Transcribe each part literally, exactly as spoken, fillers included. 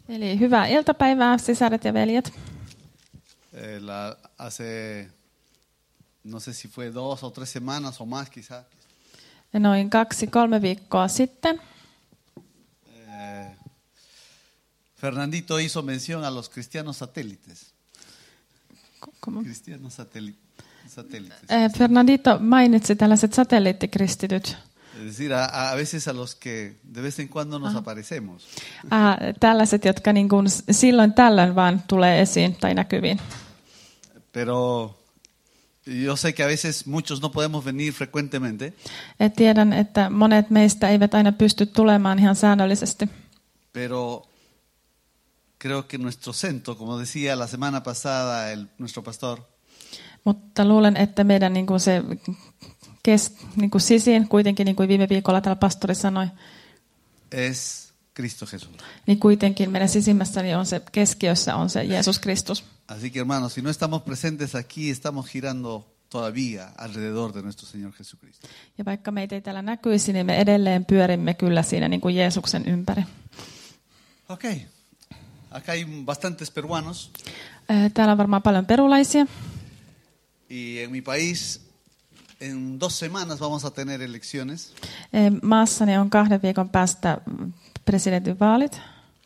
Eli hyvää iltapäivää, sisaret ja veljet. Eh, la, hace, no sé si fue dos o tres semanas o más quizá. Noin kaksi, kolme viikkoa sitten Eh, Fernandito hizo mención a los cristianos satélites. ¿Cómo? Cristianos sateli- satélites. Eh, Fernandito mainitsi tällaiset satelliittikristityt. Es decir, a, a veces a los que de vez en cuando nos aparecemos. Ah, tällaiset, jotka niin kuin silloin tällöin vaan tulee esiin tai näkyviin. Pero yo sé que a veces muchos no podemos venir frecuentemente. Et tiedän, että monet meistä eivät aina pysty tulemaan ihan säännöllisesti. Pero creo que nuestro centro, como decía la semana pasada el, nuestro pastor, Mutta luulen, että meidän niin kuin se kes, niin kuin sisin, kuitenkin niin kuin viime viikolla täällä pastori sanoi, es Cristo Jesús. niin kuitenkin meidän sisimmässäni on se, keskiössä on se Jeesus Kristus. Así que hermanos, si no estamos presentes aquí, estamos girando todavía alrededor de nuestro Señor Jesucristo. Ja vaikka meitä ei täällä näkyisi, niin me edelleen pyörimme kyllä siinä niin kuin Jeesuksen ympäri. Ok, acá hay bastantes peruanos Eh, Täällä on varmaan paljon perulaisia. y en mi país en dos semanas vamos a tener elecciones. Eh, Maassani on kahden viikon päästä presidentinvaalit.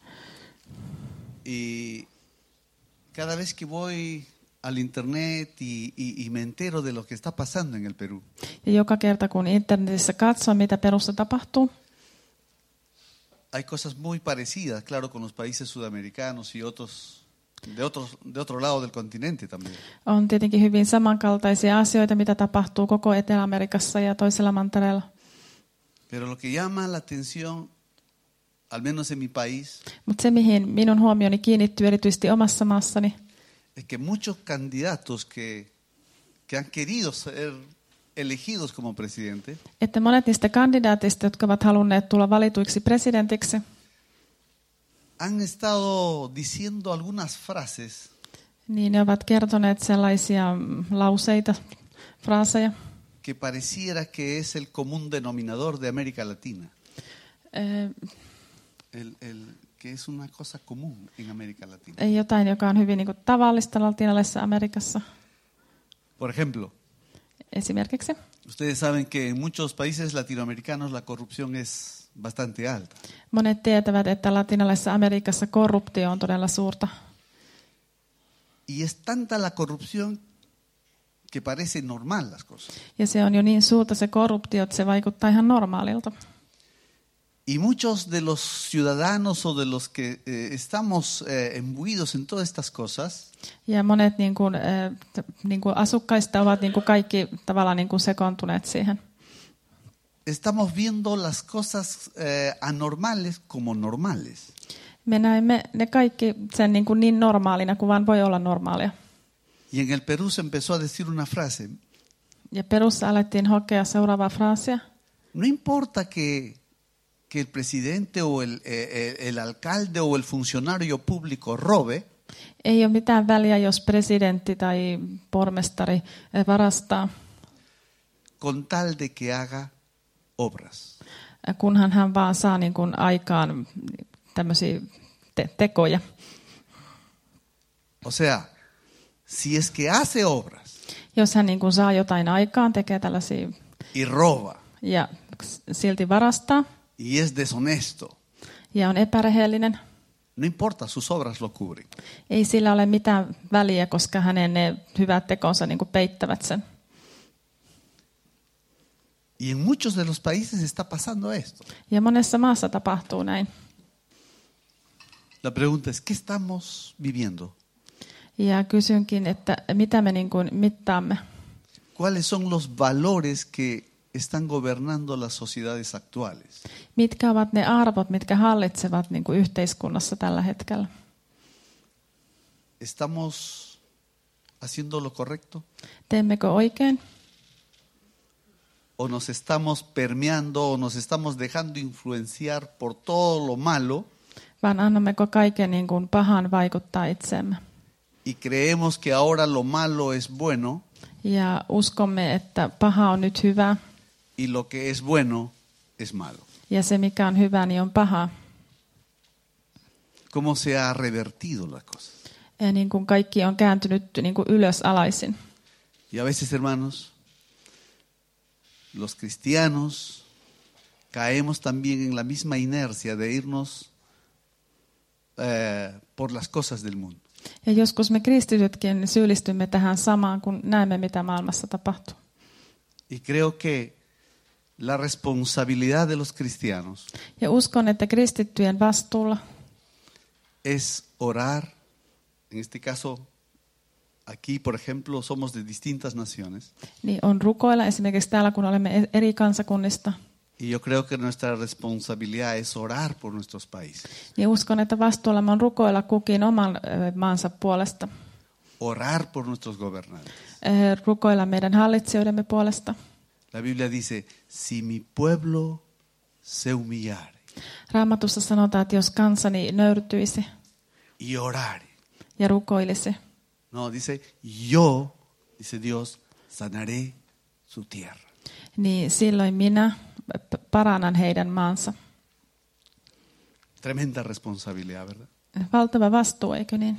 Y cada vez que voy al internet y, y, y me entero de lo que está pasando en el Perú, Ja joka kerta kun internetissä katsoo, mitä Perussa tapahtuu, hay cosas muy parecidas, claro, con los países sudamericanos y otros de otros de otro lado del continente también. on tietenkin hyvin samankaltaisia asioita, mitä tapahtuu koko Etelä-Amerikassa ja toisella mantereella. Pero lo que llama la atención, al menos en mi país, Mutta se, mihin minun huomioni kiinnittyy erityisesti omassa maassani, es que muchos candidatos que, que han querido ser elegidos como presidente että monet niistä kandidaateista, jotka ovat halunneet tulla valituiksi presidentiksi, han estado diciendo algunas frases niin ne ovat kertoneet sellaisia lauseita, fraaseja, que pareciera que es el común denominador de América Latina. eh, El, el, que es una cosa común en América Latina. jotain, joka on hyvin niin kuin tavallista latinalaisessa Amerikassa. Por ejemplo, Esimerkiksi ustedes saben que en muchos países latinoamericanos la corrupción es bastante alta. monet tietävät, että latinalaisessa Amerikassa korruptio on todella suurta. Y es tanta la corrupción que parece normal las cosas. Ja se on jo niin suurta se korruptio, että se vaikuttaa ihan normaalilta. Y muchos de los ciudadanos o de los que eh, estamos eh, imbuidos en todas estas cosas, Ja monet niin kuin, äh, niin kuin asukkaista ovat niin kuin kaikki tavallaan niin kuin sekoontuneet siihen. estamos viendo las cosas eh, anormales como normales. Me näemme ne kaikki sen niin, kuin niin normaalina kuin vaan voi olla normaalia. Y en el Perú se empezó a decir una frase: Ja Perussa alettiin hokea seuraavaa fraasia. no importa que, que el presidente o el, eh, el alcalde o el funcionario público robe, Ei ole mitään väliä, jos presidentti tai pormestari varastaa, con tal de que haga obras. kunhan hän vaan saa niin kuin aikaan tämmöisiä te- tekoja. O sea, si es que hace obras Jos hän niin kuin saa jotain aikaan, tekee tällaisia y roba ja silti varastaa y es deshonesto, ja on epärehellinen, no importa, sus obras lo cubren. ei sillä ole mitään väliä, koska hänen ne hyvät tekonsa niin kuin peittävät sen. Y en muchos de los países está pasando esto. Ja monessa maassa tapahtuu näin. La pregunta es, ¿qué estamos viviendo? Ja kysynkin, että mitä me niin kuin mittaamme. ¿Cuáles son los valores que están gobernando las sociedades actuales? Mitkä ovat ne arvot, mitkä hallitsevat niin kuin yhteiskunnassa tällä hetkellä? ¿Estamos haciendo lo correcto? Teemmekö oikein? ¿O nos estamos permeando o nos estamos dejando influenciar por todo lo malo Vaan annammeko kaiken niin kuin pahan vaikuttaa itseemme? y creemos que ahora lo malo es bueno Ja uskomme, että paha on nyt hyvä y lo que es bueno es malo? ja se mikä on hyvä, niin on paha. cómo se ha revertido las cosas. Ja niin kuin kaikki on kääntynyt niin kuin ylös alaisin. Y a veces, hermanos, los cristianos caemos también en la misma inercia de irnos eh, por las cosas del mundo. Ja joskus me kristitytkin syyllistymme tähän samaan, kun näemme, mitä maailmassa tapahtuu. Y creo que la responsabilidad de los cristianos Ja uskon, että kristittyjen vastuulla es orar. En este caso, aquí, por ejemplo, somos de distintas naciones. niin on rukoilla esimerkiksi täällä, kun olemme eri kansakunnista. Y yo creo que nuestra responsabilidad es orar por nuestros países. Niin uskon, että vastuullamme on rukoilla kukin oman ö, maansa puolesta. Orar por nuestros gobernantes. Ö, Rukoilla meidän hallitsijoidemme puolesta. La Biblia dice, si mi pueblo se humillare Raamatussa sanotaan, että jos kansani nöyrtyisi y orare. ja rukoilisi, No, dice, yo, dice Dios, sanaré su tierra. niin silloin minä p- parannan heidän maansa. Tremenda responsabilidad, ¿verdad? Valtava vastuu, eikö niin?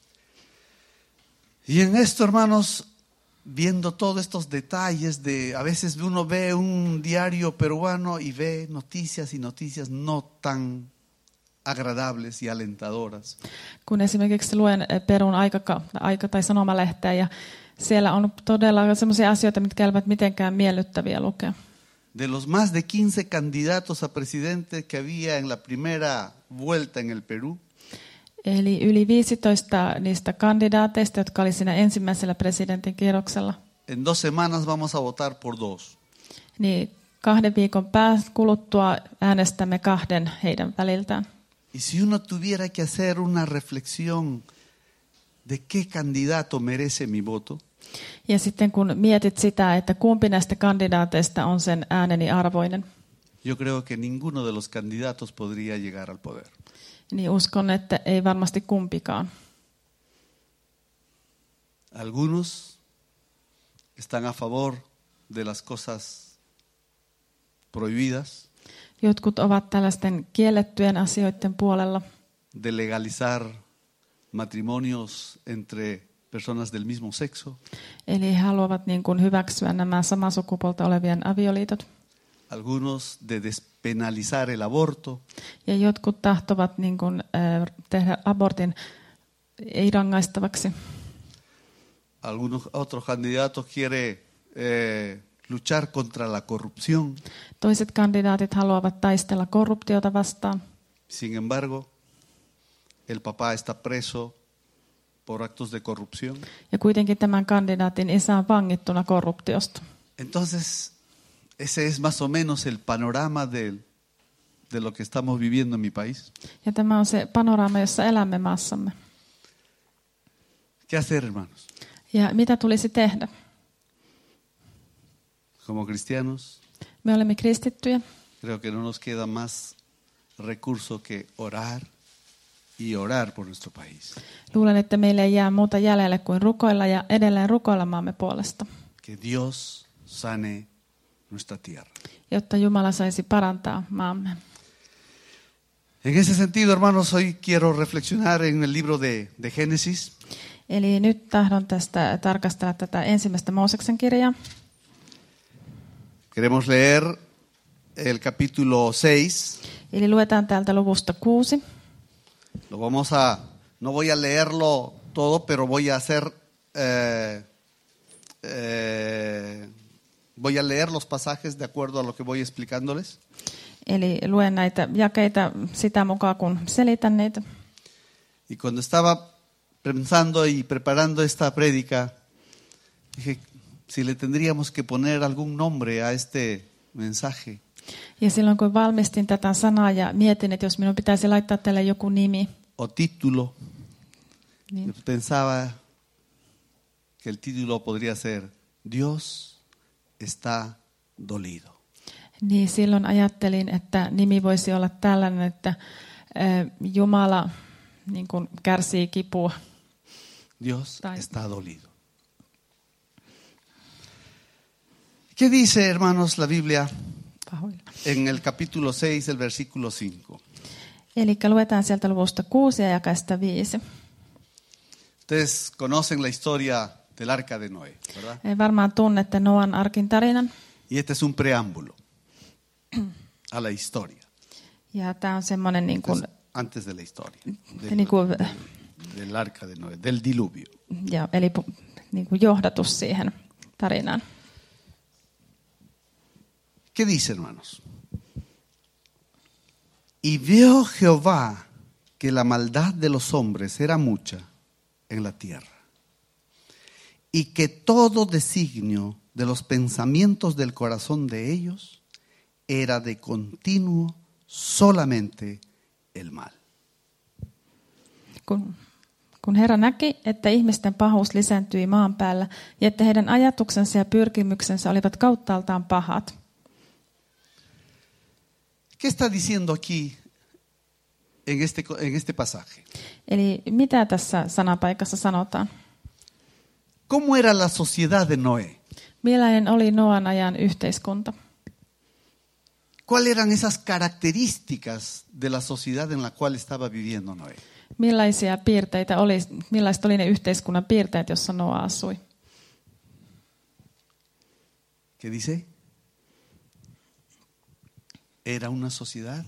Y en esto, hermanos, viendo todos estos detalles de, a veces uno ve un diario peruano y ve noticias y noticias no tan agradables y alentadoras. Kun esimerkiksi luen eh, Perun aikaka, aika- tai sanomalehteä ja siellä on todella sellaisia asioita, mitkä eivät mitenkään miellyttäviä lukea. De los más de quince candidatos a presidente que había en la primera vuelta en el Perú, Eli yli viisitoista niistä kandidaateista, jotka oli siinä ensimmäisellä presidentin kierroksella, en dos semanas vamos a votar por dos. niin kahden viikon päästä kuluttua äänestämme kahden heidän väliltään. Y si uno tuviera que hacer una reflexión de qué candidato merece mi voto, Ja sitten kun mietit sitä, että kumpi näistä kandidaateista on sen ääneni arvoinen, yo creo que ninguno de los candidatos podría llegar al poder. niin uskon, että ei varmasti kumpikaan. Algunos están a favor de las cosas prohibidas, Jotkut ovat tällaisten kiellettyjen asioiden puolella, de legalizar matrimonios entre personas del mismo sexo. eli he haluavat niin kuin hyväksyä nämä samaa sukupuolta olevien avioliitot. Algunos de despenalizar el aborto, Ja jotkut tahtovat niin kuin, äh, tehdä abortin ei rangaistavaksi. algunos otros candidatos quiere eh, luchar contra la corrupción. Toiset kandidaatit haluavat taistella korruptiota vastaan. Sin embargo, el papá está preso por actos de corrupción. Ja kuitenkin tämän kandidaatin isä on vangittuna korruptiosta. Entonces, ese es más o menos el panorama de, de lo que estamos viviendo en mi país. Ja tämä on se panoraama, jossa elämme maassamme. ¿Qué hacer, hermanos? Ja mitä tulisi tehdä? Como cristianos, Me olemme kristittyjä. creo que no nos queda más recurso que orar y orar por nuestro país. Luulen, että meille ei jää muuta jäljelle kuin rukoilla ja edelleen rukoilla maamme puolesta, Que Dios sane nuestra tierra. jotta Jumala saisi parantaa maamme. En ese sentido, hermanos, hoy quiero reflexionar en el libro de, de Génesis. Eli nyt tahdon tästä tarkastella tätä ensimmäistä Mooseksen kirjaa. Queremos leer el capítulo seis. Eli luetaan täältä luvusta kuusi. Lo vamos a, no voy a leerlo todo, pero voy a hacer, eh, eh, voy a leer los pasajes de acuerdo a lo que voy explicándoles. Eli luen näitä jakeita sitä mukaan, kun selitän niitä. Y cuando estaba pensando y preparando esta prédica, dije, si le tendríamos que poner algún nombre a este mensaje. Ja silloin kun valmistin tätä sanaa ja mietin, että jos minun pitäisi laittaa tälle joku nimi, O título, niin, pensaba que el título podría ser Dios está dolido. niin silloin ajattelin, että nimi voisi olla tällainen, että äh, Jumala niin kuin kärsii kipua. Dios Tai- está dolido. ¿Qué dice, hermanos, la Biblia Pahoilla. en el capítulo seis, el versículo cinco? Eli luetaan sieltä luvusta kuusi ja jakeesta viisi. Ustedes conocen la historia del arca de Noé, ¿verdad? Varmaan tunnette Noan arkin tarinan. Y este es un preámbulo a la historia. Ja tämä on semmoinen niin kuin, Antes de la historia. Del, niin kuin, del, del arca de Noé, del diluvio. ja, eli niin kuin johdatus siihen tarinaan. ¿Qué dice, hermanos? Y vio Jehová que la maldad de los hombres era mucha en la tierra, y que todo designio de los pensamientos del corazón de ellos era de continuo solamente el mal. Kun, kun Herra näki, että ihmisten pahuus lisääntyi maan päällä ja että heidän ajatuksensa ja pyrkimyksensä olivat kauttaaltaan pahat. ¿Qué está diciendo aquí en este, en este pasaje? Eli mitä tässä sanapaikassa sanotaan? ¿Cómo era la sociedad de Noé? Millainen oli Noan ajan yhteiskunta? ¿Cuáles eran esas características de la sociedad en la cual estaba viviendo Noé? Millaisia piirteitä oli, millaiset oli ne yhteiskunnan piirteet, jossa Noa asui? ¿Qué dice? Era una sociedad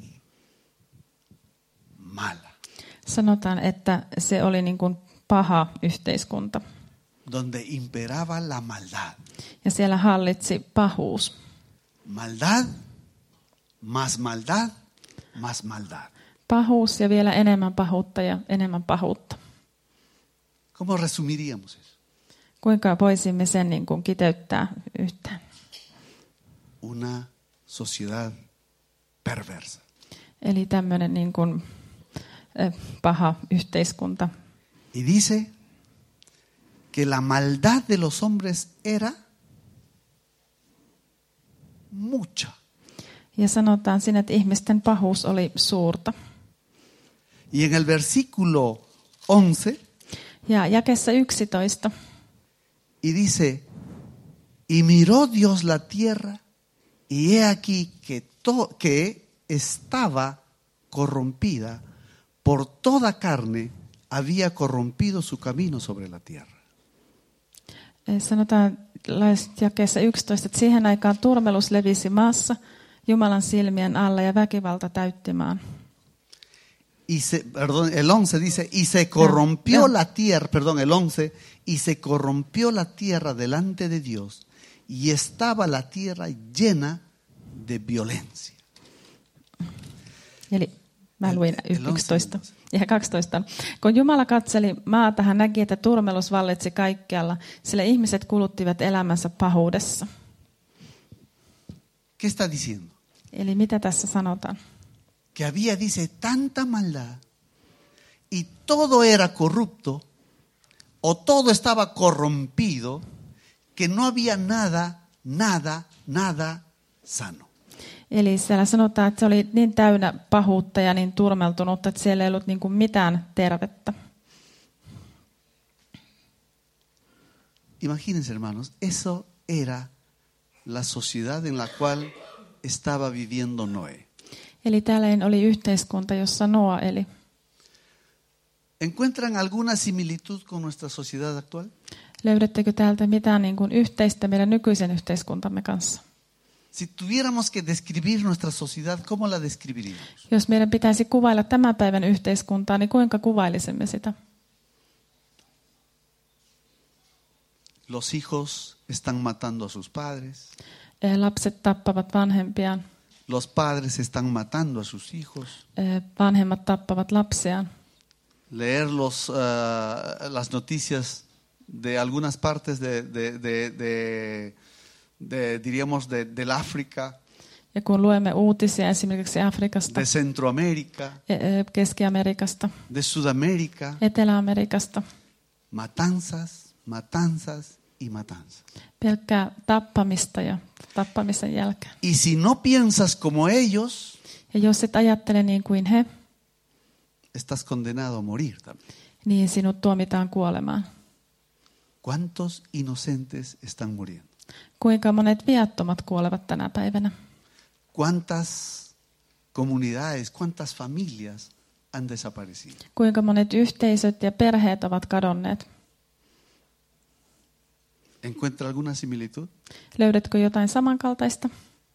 mala. Sanotaan, että se oli niin kuin paha yhteiskunta. Donde imperaba la maldad. Ja siellä hallitsi pahuus. Maldad, más maldad, más maldad. Pahuus ja vielä enemmän pahuutta ja enemmän pahuutta. ¿Cómo resumiríamos eso? Kuinka voisimme sen niin kuin kiteyttää yhteen? Una sociedad perversa. Eli tämmöinen niin kuin paha yhteiskunta. Y dice que la maldad de los hombres era mucha. Ja sanotaan siinä, että ihmisten pahuus oli suurta. Y en el versículo once, ja jakeessa yksitoista, y dice, y miró Dios la tierra, y he aquí que, to, que estaba corrompida, por toda carne había corrompido su camino sobre la tierra. Sanotaan jakeessa yksitoista, että siihen aikaan turmelus levisi maassa Jumalan silmien alla ja väkivalta täytti maan. Y se, perdón, el once dice, y se corrompió no, no. la tierra, perdón, el once, y se corrompió la tierra delante de Dios, y estaba la tierra llena de violencia. Eli mä luin yksitoista ja kaksitoista. Kun Jumala katseli maata, hän näki, että turmelus vallitsi kaikkialla, sillä ihmiset kuluttivat elämänsä pahuudessa. ¿Qué está diciendo? Eli mitä tässä sanotaan? Que había, dice, tanta maldad y todo era corrupto o todo estaba corrompido que no había nada, nada, nada sano. Eli siellä sanotaan, että se oli niin täynnä pahuutta ja niin turmeltunutta, että siellä ei ollut niin kuin mitään tervettä. Imagínense, hermanos, eso era la sociedad en la cual estaba viviendo Noé. Eli tällainen oli yhteiskunta, jossa Noa eli. ¿Encuentran alguna similitud con nuestra sociedad actual? Löydättekö täältä mitään niin kuin yhteistä meidän nykyisen yhteiskuntamme kanssa? Si tuviéramos que describir nuestra sociedad, ¿cómo la describiríamos? Jos meidän pitäisi kuvailla tämän päivän yhteiskuntaa, niin kuinka kuvailisimme sitä? Los hijos están matando a sus padres. Lapset tappavat vanhempiaan. Los padres están matando a sus hijos. Vanhemmat tappavat lapsiaan. Leer los, uh, las noticias de algunas partes de, de, de, de, de diríamos, de, del África. Ja kun luemme uutisia esimerkiksi Afrikasta, de Centroamérica, Keski-Amerikasta, de Sudamérica, Etelä-Amerikasta, matanzas, matanzas y matanzas. Pelkkää tappamista ja tappamisen jälkeen. Y si no piensas como ellos, ja jos et ajattele niin kuin he, estás condenado a morir también. Niin sinut tuomitaan kuolemaan. ¿Cuántos inocentes están muriendo? Kuinka monet viattomat kuolevat tänä päivänä? ¿Cuántas comunidades, cuántas familias han desaparecido. Kuinka monet yhteisöt ja perheet ovat kadonneet. ¿Encuentra alguna similitud? Löydätkö jotain samankaltaista?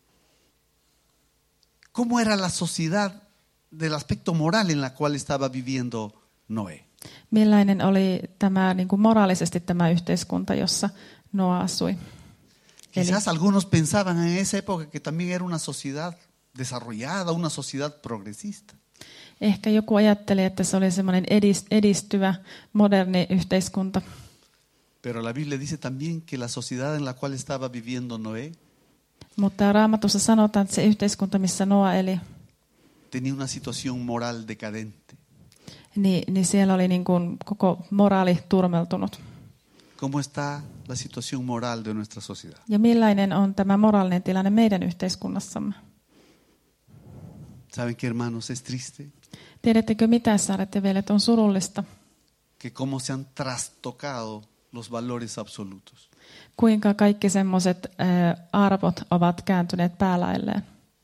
¿Cómo era la sociedad del aspecto moral en la cual estaba viviendo Noé? Millainen oli tämä niin kuin moraalisesti tämä yhteiskunta, jossa Noa asui? Quizás algunos pensaban en esa época que también era una sociedad desarrollada, una sociedad progresista. Ehkä joku ajatteli, että se oli semmoinen edistyvä, moderni yhteiskunta. Pero la Biblia dice también que la sociedad en la cual estaba viviendo Noé Mutta Raamatussa sanotaan, että se yhteiskunta, missä Noa eli, tenía una situación moral decadente. niin, niin siellä oli niin kuin koko moraali turmeltunut. ¿Cómo está la situación moral de nuestra sociedad? Ja millainen on tämä moraalinen tilanne meidän yhteiskunnassamme? ¿Saben qué, hermanos? Es triste Tiedättekö mitä, saaret ja veljet, on surullista, que cómo se han trastocado los valores absolutos. kuinka kaikki semmoiset äh, arvot ovat kääntyneet päälailleen.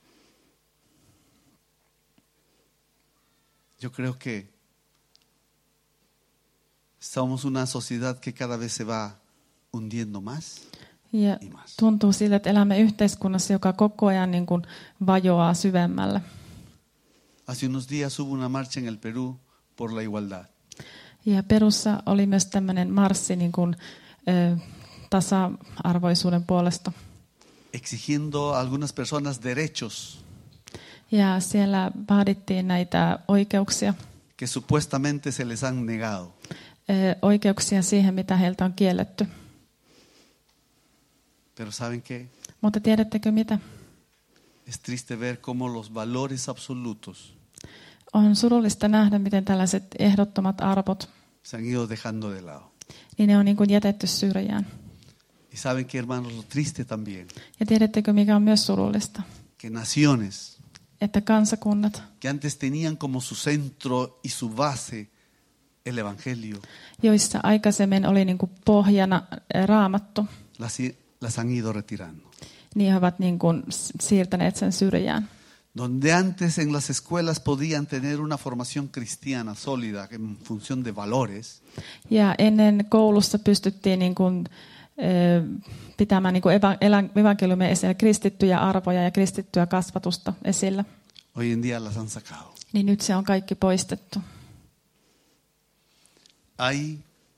Yo creo que somos una sociedad que cada vez se va hundiendo más Ja y más. tuntuu siltä, että elämme yhteiskunnassa, joka koko ajan niin kuin vajoaa syvemmälle. Hace unos días hubo una marcha en el Perú por la igualdad. Ja Perussa oli myös tämmöinen marssi niin kuin, ö, tasa-arvoisuuden puolesta. Exigiendo a algunas personas derechos Ja siellä vaadittiin näitä oikeuksia, que supuestamente se les han negado. ö, oikeuksia siihen, mitä heiltä on kielletty. Pero ¿saben qué? Mutta tiedättekö mitä? Es triste ver cómo los valores absolutos On surullista nähdä, miten tällaiset ehdottomat arvot, se han ido dejando de lado. niin ne on niin kuin jätetty syrjään. Y saben que, hermanos, lo triste también, Ja tiedättekö, mikä on myös surullista? que naciones Että kansakunnat, que antes tenían como su centro y su base el Evangelio, joissa aikaisemmin oli niin kuin pohjana Raamattu, las, las han ido retirando. niin he ovat niin kuin siirtäneet sen syrjään. Donde antes en las escuelas podían tener una formación cristiana sólida en función de valores, Ja ennen koulussa pystyttiin niin kuin, ö, pitämään niin kuin evankeliumia esillä, kristittyjä arvoja ja kristittyä kasvatusta esillä. hoy en día las han sacado. Niin nyt se on kaikki poistettu. Hay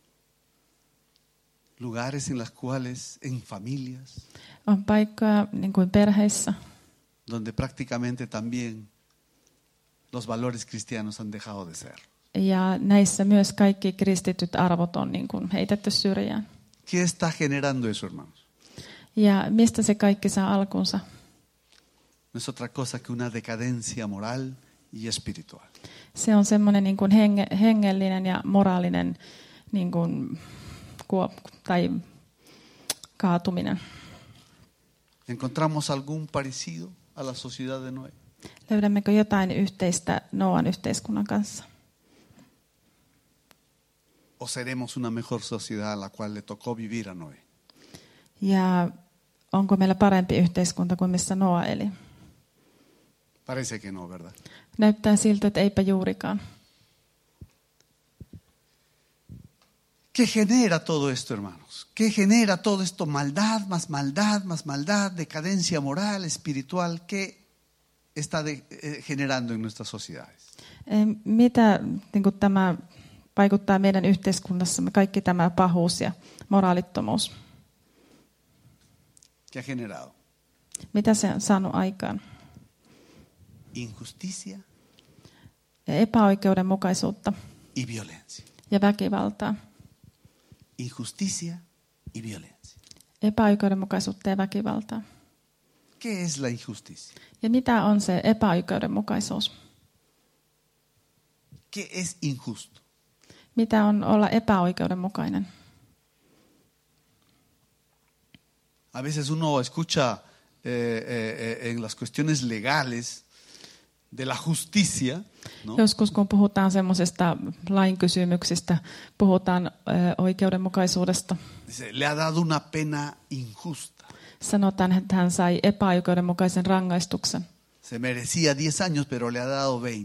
lugares en las cuales, en familias, On paikkoja niin kuin perheissä, donde prácticamente también los valores cristianos han dejado de ser. ja näissä myös kaikki kristityt arvot on niin kuin heitetty syrjään. ¿Qué está generando eso, hermanos? Ja mistä se kaikki saa alkunsa? No es otra cosa que una decadencia moral y espiritual. Se on semmoinen niin kuin henge, hengellinen ja moraalinen niin kuin, kuop, tai kaatuminen. ¿Encontramos algún parecido a la sociedad de Noé? Löydämmekö jotain yhteistä Noan yhteiskunnan kanssa? ¿O seremos una mejor sociedad a la cual le tocó vivir a Noé? Ja onko meillä parempi yhteiskunta kuin missä Noa eli? Parece que no, ¿verdad? Näyttää siltä, että eipä juurikaan. ¿Qué genera todo esto, hermanos? ¿Qué genera todo esto? Maldad, más maldad, más maldad, decadencia moral, espiritual. ¿Qué está de, eh, generando en nuestras sociedades? Mitä niin kuin tämä vaikuttaa meidän yhteiskunnassamme, kaikki tämä pahuus ja moraalittomuus? ¿Qué ha generado? Mitä se on saanut aikaan? Injusticia Epäoikeudenmukaisuutta y violencia. ja väkivaltaa. Injusticia y violencia. Epäoikeudenmukaisuutta ja väkivaltaa. ¿Qué es la injusticia? Ja mitä on se epäoikeudenmukaisuus? ¿Qué es injusto? Mitä on olla epäoikeudenmukainen? A veces uno escucha eh, eh, en las cuestiones legales de la justicia, ¿no? Joskus kun puhutaan semmoisesta lainkysymyksistä, puhutaan ö, oikeudenmukaisuudesta. Dice, le ha dado una pena injusta. Sanotaan, että hän sai epäoikeudenmukaisen rangaistuksen. Se merecía diez años, pero le ha dado veinte.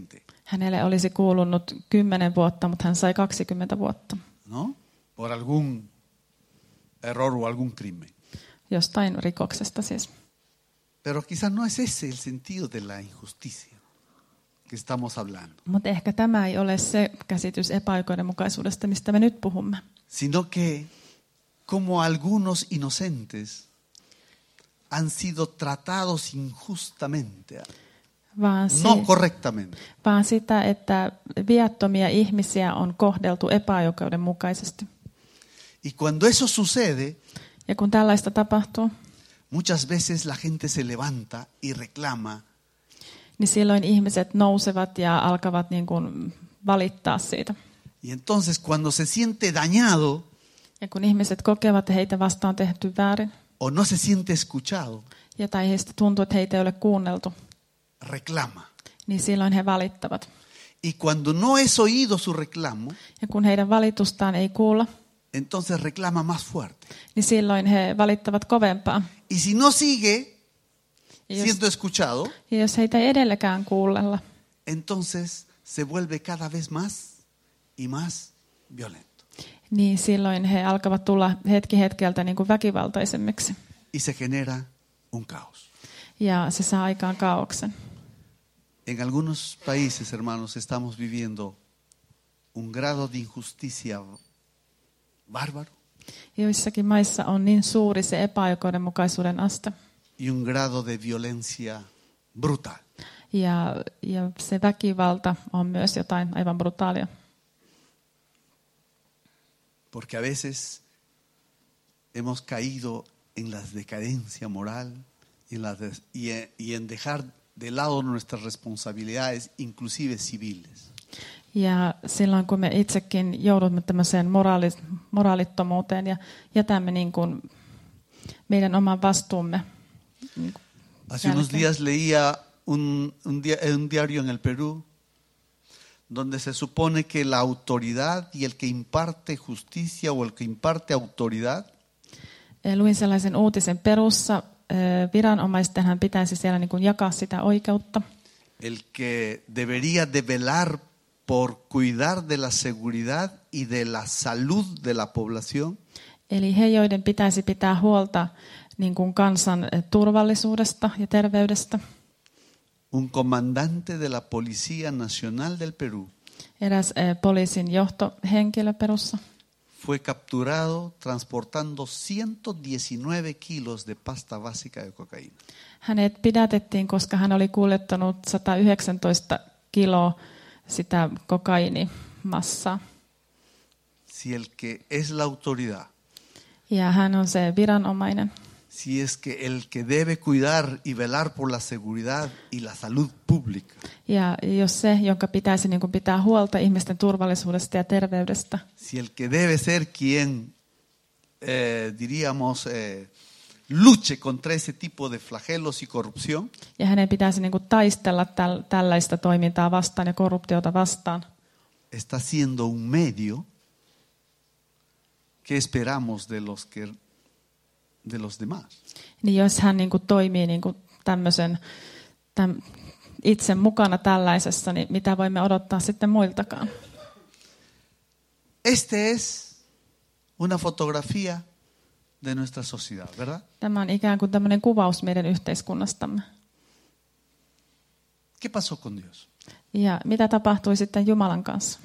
Hänelle olisi kuulunut kymmenen vuotta, mutta hän sai kaksikymmentä vuotta. ¿no? Por algún error o algún crimen. Jostain rikoksesta siis. Pero quizás no es ese el sentido de la injusticia que estamos hablando. Mutta ehkä tämä ei ole se käsitys epäoikeudenmukaisuudesta, mistä me nyt puhumme. Sino que como algunos inocentes han sido tratados injustamente, Vaan, no si- correctamente. vaan sitä, että viattomia ihmisiä on kohdeltu epäoikeudenmukaisesti. Y cuando eso sucede, Ja kun tällaista tapahtuu, muchas veces la gente se levanta y reclama. niin silloin ihmiset nousevat ja alkavat niin kuin valittaa siitä. Y entonces cuando se siente dañado Ja kun ihmiset kokevat, että heitä vastaan on tehty väärin, o no se siente escuchado, ja tai heistä tuntuu, että heitä ei ole kuunneltu, reclama. niin silloin he valittavat. Y cuando no es oído su reclamo, Ja kun heidän valitustaan ei kuulla, entonces reclama más fuerte. niin silloin he valittavat kovempaa. Y si no sigue Ja jos, siendo escuchado, ja jos heitä ei edellekään kuunnella, entonces se vuelve cada vez más y más violento. niin silloin he alkavat tulla hetki hetkeltä niin kuin väkivaltaisemmiksi. Y se genera un caos. Ja se saa aikaan kaaoksen. En algunos países, hermanos, estamos viviendo un grado de injusticia bárbaro Joissakin maissa on niin suuri se epäoikeudenmukaisuuden aste. y un grado de violencia brutal. Ja, ja se väkivalta on myös jotain aivan brutaalia. Porque a veces hemos caído en la decadencia moral y en, la des- y en- y en dejar de lado nuestras responsabilidades, inclusive civiles. Ja silloin kun me itsekin joudumme tämmöiseen moraali, moraalittomuuteen ja jätämme niin kuin meidän oman vastuumme. Niin kuin Hace unos jälkeen. días leía un, un, dia- un diario en el Perú donde se supone que la autoridad y el que imparte justicia o el que imparte autoridad Luin sellaisen uutisen Perussa. Viranomaistenhan pitäisi siellä niin kuin jakaa sitä oikeutta. el que debería de velar por cuidar de la seguridad y de la salud de la población, Eli he, joiden pitäisi pitää huolta niin kuin kansan turvallisuudesta ja terveydestä. un comandante de la Policía Nacional del Perú Eräs eh, poliisin johtohenkilö Perussa fue capturado transportando ciento diecinueve kilos de pasta básica de cocaína. hänet pidätettiin, koska hän oli kuljettanut sata yhdeksäntoista kiloa sitä kokaiinimassaa. Si el que es la autoridad, Ja hän on se viranomainen. si es que el que debe cuidar y velar por la seguridad y la salud pública, Ja jos se, jonka pitäisi niin kuin pitää huolta ihmisten turvallisuudesta ja terveydestä, si el que debe ser quien, eh, diríamos, eh, luche contra ese tipo de flagelos y corrupción, ja hänen pitäisi niin kuin taistella täl, tällaista toimintaa vastaan ja korruptiota vastaan, está siendo un medio que esperamos de los que de los demás. niin jos hän niin kuin toimii niin kuin tämmöisen, täm, itse mukana tällaisessa, niin mitä voimme odottaa sitten muiltakaan? Este es una fotografía de nuestra sociedad, ¿verdad? Tämä on ikään kuin tämmöinen kuvaus meidän yhteiskunnastamme. ¿Qué pasó con Dios? Ja mitä tapahtui sitten Jumalan kanssa?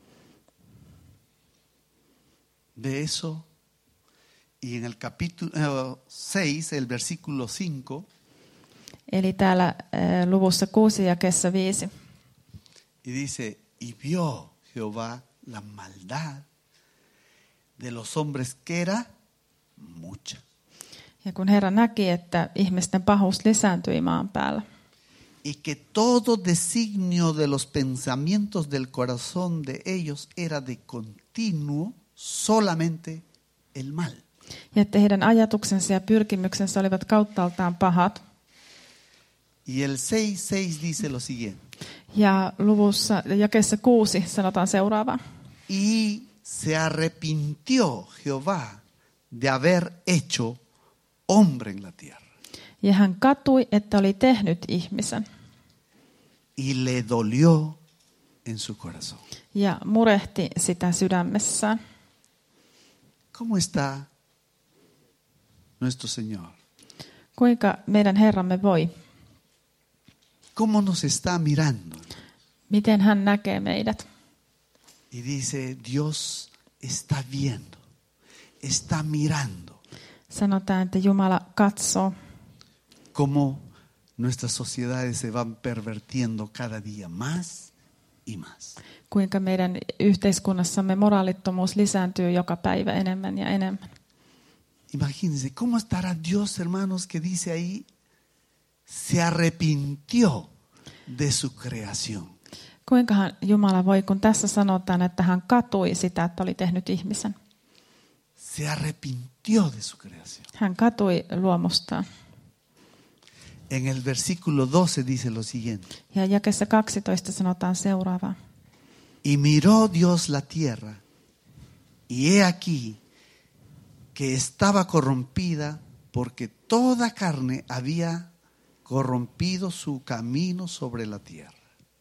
De eso, y en el capítulo eh, seis, el versículo cinco, Eli täällä äh, luvussa kuusi jakeessa viisi. y dice, y vio Jehová la maldad de los hombres que era mucha. Ja kun Herra näki, että ihmisten pahuus lisääntyi maan päällä, Y que todo designio de los pensamientos del corazón de ellos era de continuo solamente el mal. ja että heidän ajatuksensa ja pyrkimyksensä olivat kauttaaltaan pahat. Y el seis seis dice lo siguiente. Ja luvussa jakeessa kuusi sanotaan seuraavaa. Y se arrepintió Jehová de haber hecho hombre en la tierra. Ja hän katui, että oli tehnyt ihmisen. Y le dolió en su corazón. Ja murehti sitä sydämessään. ¿Cómo está nuestro Señor? Kuinka meidän Herramme voi? ¿Cómo nos está mirando? Miten hän näkee meidät? Y dice, Dios está viendo, está mirando Sanotaan, että Jumala katsoo, cómo nuestras sociedades se van pervirtiendo cada día más y más. kuinka meidän yhteiskunnassamme moraalittomuus lisääntyy joka päivä enemmän ja enemmän. Imagínense, ¿cómo estará Dios, hermanos, que dice ahí, se arrepintió de su creación? Kuinkahan Jumala voi, kun tässä sanotaan, että hän katui sitä, että oli tehnyt ihmisen. Se arrepintió de su creación. Hän katui luomustaan. En el versículo doce dice lo siguiente. Ja jakeessa kaksitoista sanotaan seuraavaa. Y miró Dios la tierra, y he aquí que estaba corrompida, porque toda carne había corrompido su camino sobre la tierra.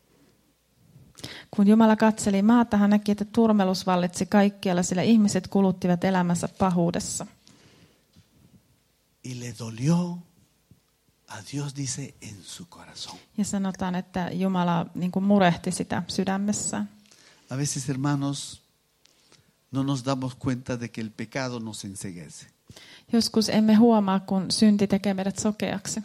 Kun Jumala katseli maata, hän näki, että turmelus vallitsi kaikkialla, sillä ihmiset kuluttivat elämänsä pahuudessa. Y le dolió a Dios, dice, en su corazón. Ja sanotaan, että Jumala niin kuin murehti sitä sydämessään. A veces, hermanos, no nos damos cuenta de que el pecado nos enceguece. Joskus emme huomaa, kun synti tekee meidät sokeaksi.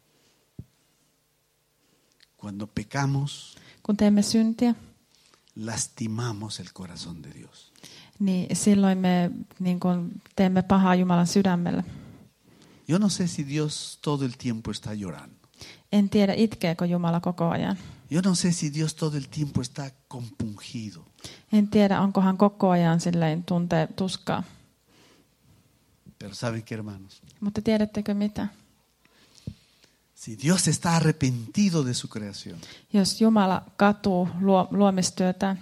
Cuando pecamos, Kun teemme syntiä, lastimamos el corazón de Dios. niin silloin me niin kuin teemme pahaa Jumalan sydämelle. Yo no sé si Dios todo el tiempo está llorando. En tiedä, itkeekö Jumala koko ajan. Yo no sé si Dios todo el tiempo está compungido. En tiedä, onko hän koko ajan silleen tuntee tuskaa. Pero ¿saben qué, hermanos? Mutta tiedättekö mitä? Si Dios está arrepentido de su creación Jos Jumala katuu luo, luomistyötään,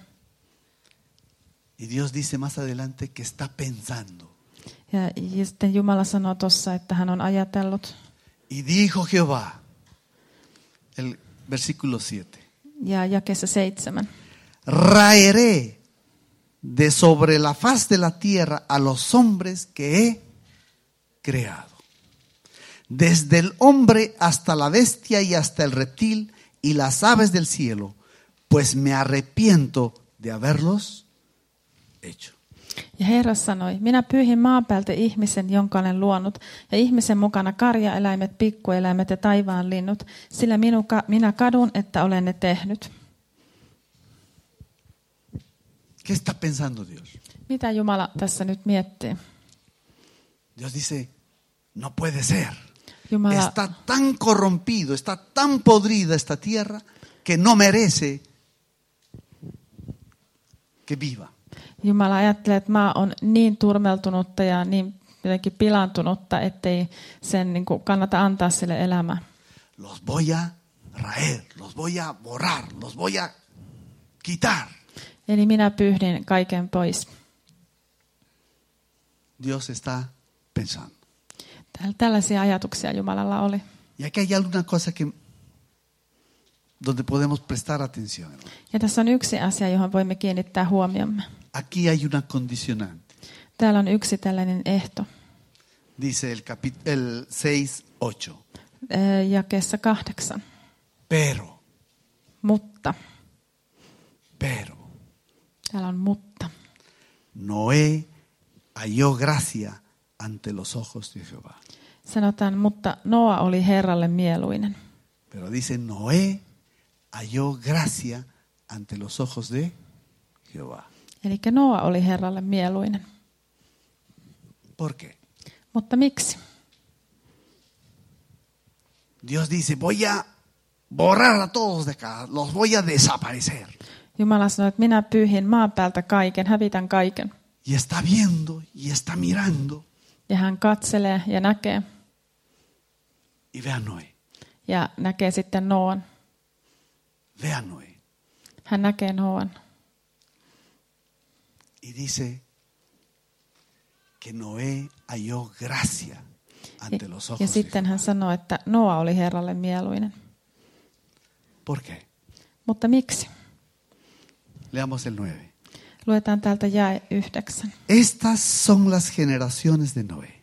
y Dios dice más adelante que está pensando. ja, ja sitten Jumala sanoo tuossa, että hän on ajatellut, Y dijo Jehová, el versículo siete, ja jakeessa seitsemän. raeré de sobre la faz de la tierra a los hombres que he creado, desde el hombre hasta la bestia y hasta el reptil y las aves del cielo, pues me arrepiento de haberlos hecho. Ja Herra sanoi, minä pyyhin maan päältä ihmisen, jonka olen luonut, ja ihmisen mukana karjaeläimet, pikkueläimet ja taivaan linnut, sillä minu, minä kadun, että olen ne tehnyt. ¿Qué está pensando Dios? Mitä Jumala tässä nyt miettii? Dios dice, no puede ser. Jumala, Está tan corrompido, está tan podrida esta tierra que no merece que viva. Jumala ajattelee, että maa on niin turmeltunutta ja niin jotenkin pilaantunutta, ettei sen niin kuin kannata antaa sille elämää. Los voy a raer, los voy a borrar, los voy a quitar. Eli minä pyyhdin kaiken pois. Dios está pensando. Tällaisia ajatuksia Jumalalla oli. Y aquí hay alguna cosa que donde podemos prestar atención. Ja tässä on yksi asia, johon voimme kiinnittää huomiomme. Aquí hay una condicionante. Täällä on yksi tällainen ehto. Dice el capítulo el seis ocho. Jakeessa kahdeksan. Pero, Mutta. pero, Täällä on mutta. Noé halló gracia ante los ojos de Jehová. Sanotaan, mutta Noa oli Herralle mieluinen. Pero dice, Noé halló gracia ante los ojos de Jehová. Eli Noa oli Herralle mieluinen. ¿Por qué? Mutta miksi? Dios dice, voy a borrar a todos de acá, los voy a desaparecer. Jumala sanoi, että minä pyyhin maan päältä kaiken, hävitän kaiken. Y está viendo y está mirando. Ja hän katselee ja näkee. Y ve a Noé. Ja näkee sitten Noan. Ve a Noé. Hän näkee Noan. Y dice que Noé halló gracia ante los ojos Ja de sitten Jehová. hän sanoi, että Noa oli Herralle mieluinen. ¿Por qué? Mutta miksi? Leamos el nueve. Luetaan täältä jae yhdeksän. Estas son las generaciones de Noé.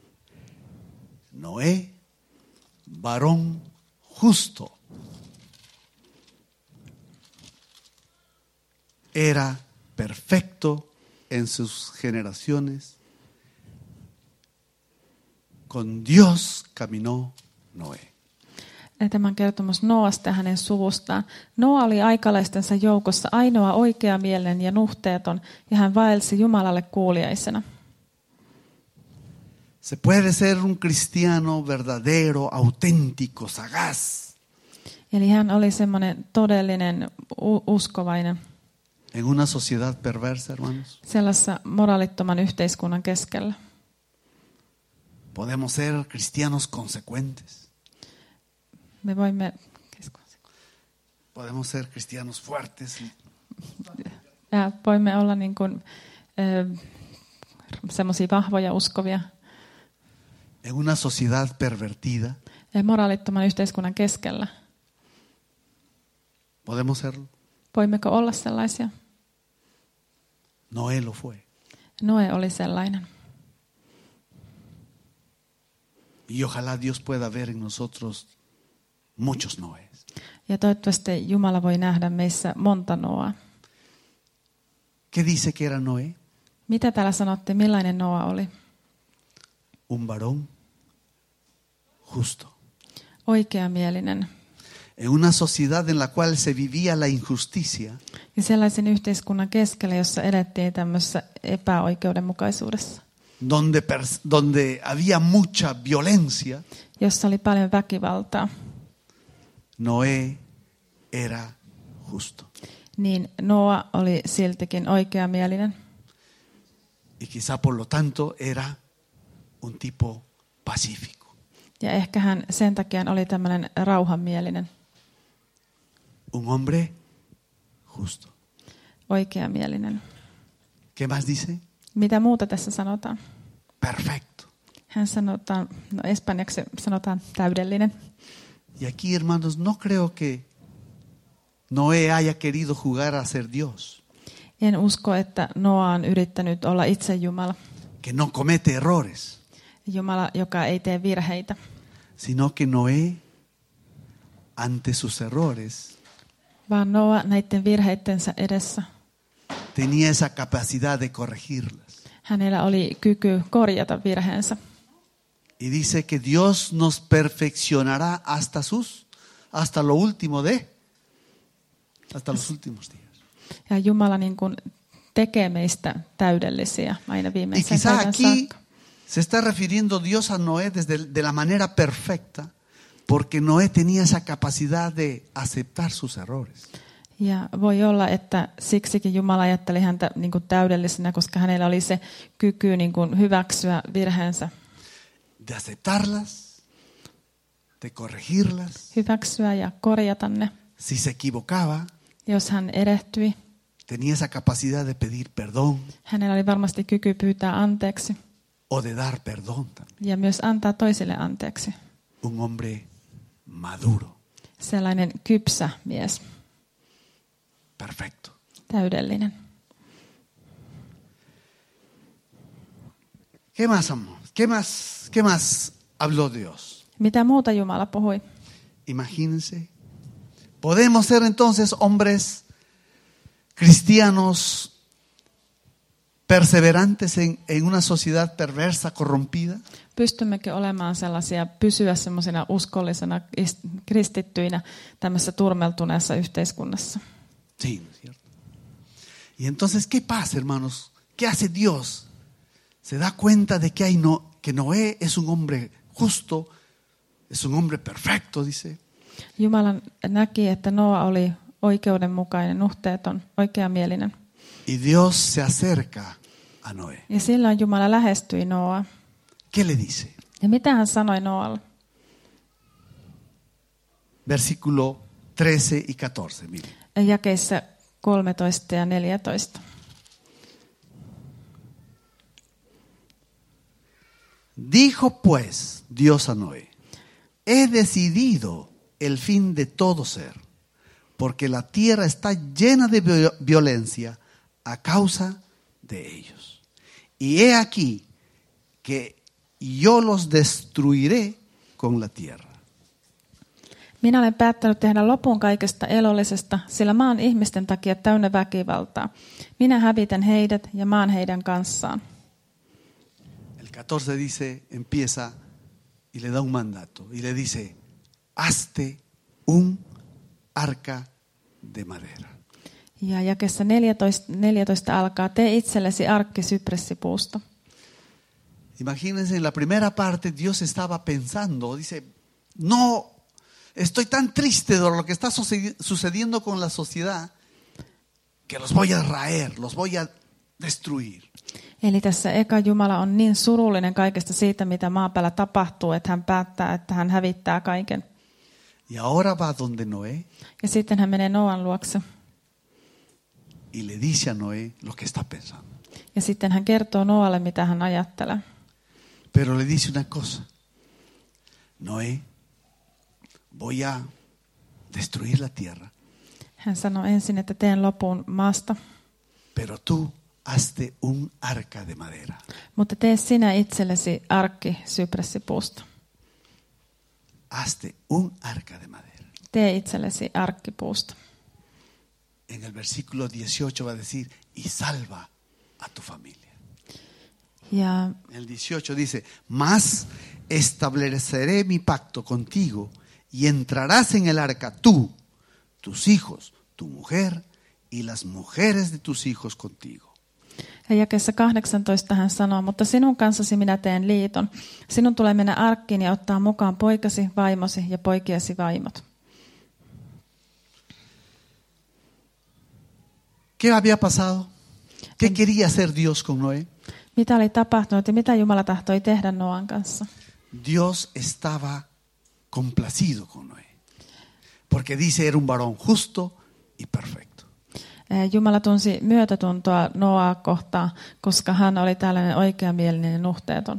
Noé, varón justo, era perfecto en sus generaciones. Con Dios caminó Noé. Tämä on kertomus Noasta ja hänen suvustaan. Noa oli aikalaistensa joukossa ainoa oikeamielinen ja nuhteeton, ja hän vaelsi Jumalalle kuuliaisena. Se puede ser un cristiano verdadero, auténtico, sagaz. Eli hän oli semmoinen todellinen uskovainen. En una sociedad perversa, hermanos. Sellaisessa moraalittoman yhteiskunnan keskellä. Podemos ser cristianos consecuentes. Me voimme Podemos ser cristianos fuertes. Ja voimme olla niin kuin äh, semmoisia vahvoja uskovia. En una sociedad pervertida. Ja moraalittoman yhteiskunnan keskellä. Podemos serlo. Voimmeko olla sellaisia? Noé lo fue. Noe oli sellainen. Y ojalá Dios pueda ver en nosotros muchos Noés. Ja toivottavasti Jumala voi nähdä meissä monta Noaa. ¿Qué dice que era Noé? Mitä täällä sanottiin, millainen Noa oli? Un varón justo. Oikeamielinen. En una sociedad en la cual se vivía la injusticia. Ja sellaisen yhteiskunnan keskellä, jossa elettiin tämmöisessä epäoikeudenmukaisuudessa. Donde, donde había mucha violencia. Jossa oli paljon väkivaltaa. Noé era justo. Niin Noa oli siltikin oikeamielinen. Y quizá por lo tanto era un tipo pacífico. Ja ehkä hän sen takia oli tämmöinen rauhanmielinen. Un hombre justo. Oikeamielinen. ¿Qué más dice? Mitä muuta tässä sanotaan? Perfecto. Hän sanotaan, no espanjaksi sanotaan täydellinen. Y aquí, hermanos, no creo que Noé haya querido jugar a ser Dios. En usko, että Noa on yrittänyt olla itse Jumala. Que no comete errores. Jumala, joka ei tee virheitä. Sino que Noé, ante sus errores, vaan Noa näiden virheittensä edessä. Tenía esa capacidad de corregirlas. Hänellä oli kyky korjata virheensä. Y dice que Dios nos perfeccionará hasta sus, hasta lo último de, hasta los últimos días. Ja Jumala niin kuin tekee meistä täydellisiä aina viimeiseen päivään saakka. Y quizá aquí saakka. se está refiriendo Dios a Noé desde de la manera perfecta, porque Noé tenía esa capacidad de aceptar sus errores. Ja voi olla, että siksikin Jumala ajatteli häntä niin kuin täydellisenä, koska hänellä oli se kyky niin kuin hyväksyä virheensä. De aceptarlas, de corregirlas. Hyväksyä ja korjata ne. Si se equivocaba, jos hän erehtyi, tenía esa capacidad de pedir perdón. Hänellä oli varmasti kyky pyytää anteeksi. O de dar perdón también. Ja myös antaa toisille anteeksi. Un hombre maduro. Sellainen kypsä mies. Perfecto. Täydellinen. ¿Qué más, amor? ¿Qué más, qué más habló Dios? Mitä muuta Jumala puhui? Imagínense. Podemos ser entonces hombres cristianos perseverantes en, en una sociedad perversa, corrompida. Pystymmekö olemaan sellaisia, pysyä semmoisina uskollisena kristittyinä tämmöisessä turmeltuneessa yhteiskunnassa? Sí, ¿no es cierto? Y entonces, ¿qué pasa, hermanos? ¿Qué hace Dios? Se da cuenta de que, hay no, que Noé es un hombre justo, es un hombre perfecto, dice. Jumala näki, että Noa oli oikeudenmukainen, nuhteeton, oikeamielinen. Y Dios se acerca a Noé. Ja silloin Jumala lähestyi Noaa. ¿Qué le dice? Ja mitä hän sanoi Noalle? Versículo trece y catorce, miren. Jakeissa kolmetoista ja neljätoista. Dijo pues Dios a Noé: he decidido el fin de todo ser, porque la tierra está llena de viol- violencia a causa de ellos. Y he aquí que yo los destruiré con la tierra. Minä olen päättänyt tehdä lopun kaikesta elollisesta, sillä maan ihmisten takia täynnä väkivaltaa. Minä hävitän heidät ja maan heidän kanssaan. El catorce dice, empieza y le da un mandato y le dice, hazte un arca de madera. Ja jakeessa neljätoista, neljätoista alkaa, tee itsellesi arkki sypressipuusta. Imagínense, en la primera parte Dios estaba pensando, dice, no, estoy tan triste de lo que está sucediendo con la sociedad que los voy a raer, los voy a destruir. Eli tässä eka Jumala on niin surullinen kaikesta siitä, mitä maapäällä tapahtuu, että hän päättää, että hän hävittää kaiken. Y ahora va donde Noé Ja sitten hän menee Noan luokse. y le dice a Noé lo que está pensando. Ja sitten hän kertoo Noalle, mitä hän ajattelee. Pero le dice una cosa, Noé, voy a destruir la tierra, Hän sanoo ensin, että teen lopun maasta, pero tú hazte un arca de madera. mutta tee sinä itsellesi arkki sypressipuusta. Hazte un arca de madera. Tee itsellesi arkkipuusta. En el versículo dieciocho va a decir, y salva a tu familia. Ja En el dieciocho dice, mas estableceré mi pacto contigo y entrarás en el arca tú, tus hijos, tu mujer y las mujeres de tus hijos contigo. Ja jakeessa kahdeksantoista hän sanoo, mutta sinun kanssasi minä teen liiton. Sinun tulee mennä arkkiin ja ottaa mukaan poikasi, vaimosi ja poikiasi vaimot. ¿Qué había pasado? ¿Qué quería hacer Dios con Noé? Mitä oli tapahtunut ja mitä Jumala tahtoi tehdä Noan kanssa? Dios estaba complacido con Noé, porque dice era un varón justo y perfecto. Jumala tunsi myötätuntoa Noaa kohtaan, koska hän oli tällainen oikeamielinen ja nuhteeton.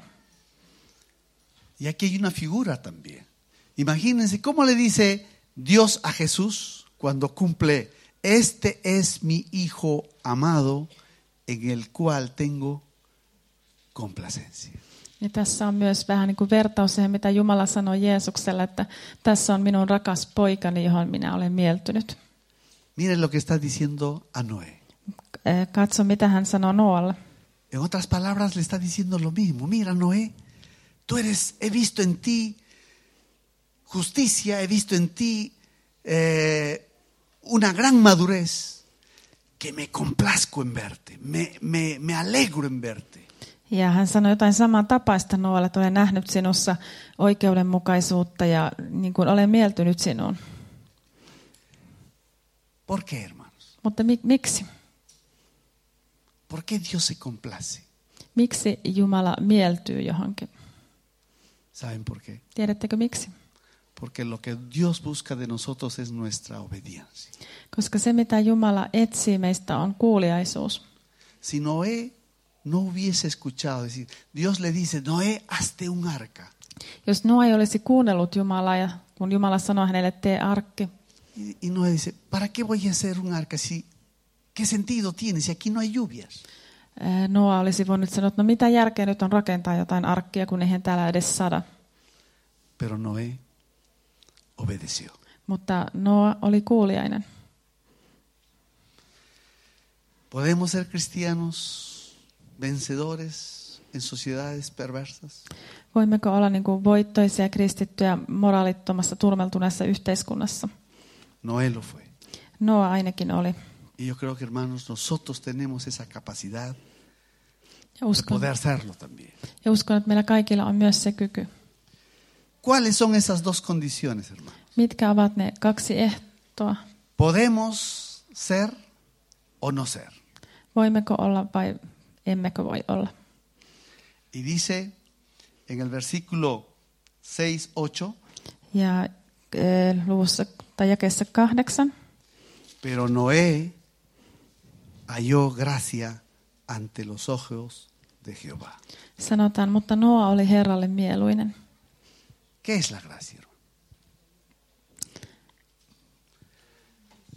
Y aquí hay una figura también. Imagínense cómo le dice Dios a Jesús cuando cumple, este es mi hijo amado en el cual tengo complacencia. Ja tässä on myös vähän niin kuin vertaus siihen, mitä Jumala sanoi Jeesukselle, että tässä on minun rakas poikani, johon minä olen mieltynyt. Miren lo que está diciendo a Noé. Katso, mitä hän sanoo Noalle. En otras palabras le está diciendo lo mismo. Mira, Noé, tú eres, he visto en ti justicia, he visto en ti eh, una gran madurez que me complazco en verte, me, me, me alegro en verte. Ja hän sanoi jotain saman tapaista Noalle, että olen nähnyt sinussa oikeudenmukaisuutta ja niin kuin olen mieltynyt sinuun. ¿Por qué, hermanos? Mutta mi- miksi? ¿Por qué Dios se complace? Miksi Jumala mieltyy johonkin? ¿Saben por qué? Tiedättekö miksi? Porque lo que Dios busca de nosotros es nuestra obediencia. Koska se, mitä Jumala etsii meistä, on kuuliaisuus. Si Noé no hubiese escuchado, decir, Dios le dice, Noé, hazte un arca. Jos Noa ei olisi kuunnellut Jumalaa ja kun Jumala sanoi hänelle, tee arkki. Y, y Noé dice, ¿para qué voy a hacer un arca? Si, ¿qué sentido tiene si aquí no hay lluvias? Noa olisi voinut sanoa, että no mitä järkeä nyt on rakentaa jotain arkkia, kun eihän täällä edes sada. Pero Noé obedeció. Mutta Noa oli kuuliainen. ¿Podemos ser cristianos vencedores en sociedades perversas? Voimmeko olla niin kuin voittoisia kristittyjä moraalittomassa turmeltuneessa yhteiskunnassa? Noé lo fue. Noa ainakin oli. Y yo creo que, hermanos, nosotros tenemos esa capacidad Ja de uskon, poder hacerlo también. ja uskon, että meillä kaikilla on myös se kyky. ¿Cuáles son esas dos condiciones, hermanos? Mitkä ovat ne kaksi ehtoa? ¿Podemos ser o no ser? Voimmeko olla vai emmekö voi olla? Y dice en el versículo seis, ocho, Ja e, luvussa tai jakeessa kahdeksan. pero Noé halló gracia ante los ojos de Jehová. Sanotaan, mutta Noa oli Herralle mieluinen. ¿Qué es la gracia, hermano?